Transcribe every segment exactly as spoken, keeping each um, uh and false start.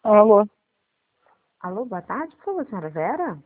Alô? Alô, boa tarde, por favor, senhora Vera?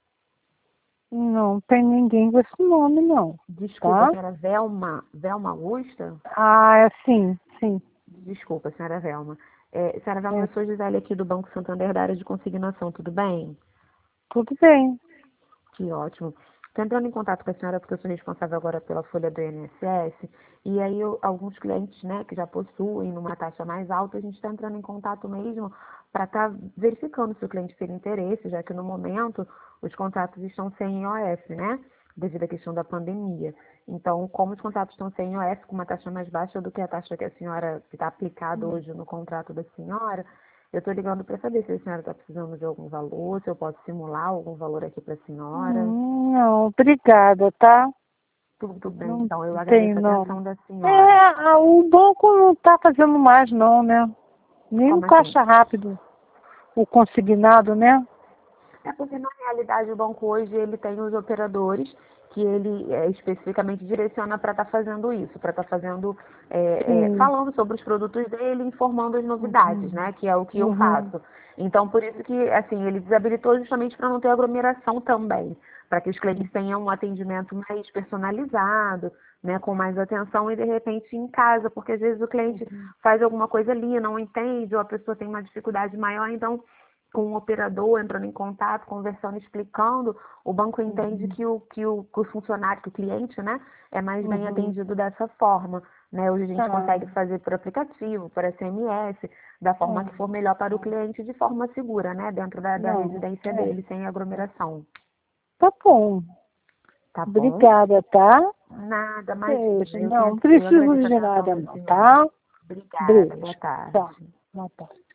Não tem ninguém com esse nome, não. Desculpa, Tá? senhora Velma, Velma Augusta? Ah, é sim, sim. Desculpa, senhora Velma. É, senhora Velma, É, eu sou Gisele aqui do Banco Santander da área de consignação, tudo bem? tudo bem. Que ótimo. Estou entrando em contato com a senhora porque eu sou responsável agora pela folha do I N S S e aí eu- alguns clientes, né, que já possuem numa taxa mais alta, a gente está entrando em contato mesmo para estar verificando se o cliente tem interesse, já que no momento os contratos estão sem I O F, né, devido à questão da pandemia. Então, como os contratos estão sem I O F, com uma taxa mais baixa do que a taxa que a senhora, que está aplicada hoje no contrato da senhora, eu estou ligando para saber se a senhora está precisando de algum valor, se eu posso simular algum valor aqui para a senhora. Hum, Não, obrigada, tá? Tudo bem, Não então. Eu tem, agradeço a não. atenção da É, senhora. a- o banco não tá fazendo mais, não, né? Nem no Como assim? caixa rápido, o consignado, né? É porque, na realidade, o banco hoje ele tem os operadores que ele é, especificamente direciona para estar fazendo isso, para estar fazendo, é, é, Sim. falando sobre os produtos dele, informando as novidades, Uhum. né? Que é o que eu Uhum. faço. Então, por isso que, assim, ele desabilitou justamente para não ter aglomeração também, para que os clientes tenham um atendimento mais personalizado, né? Com mais atenção e, de repente, em casa, porque às vezes o cliente Uhum. faz alguma coisa ali, não entende, ou a pessoa tem uma dificuldade maior, então com o operador entrando em contato, conversando, explicando, o banco entende Uhum. que o, que o, que o funcionário, que o cliente, né, é mais bem Uhum. atendido dessa forma. Né? Hoje a gente Tá. consegue fazer por aplicativo, por S M S, da forma que for melhor para o cliente, de forma segura, né, dentro da, da Não, residência é. dele, sem aglomeração. Tá bom. Tá bom? Obrigada, tá? Nada, imagina. Beijo. Eu, que, Não, não eu preciso agradeço a de atenção nada, da não, senhora. tá? Obrigada. Boa Beijo. Tá. tarde. Boa tarde.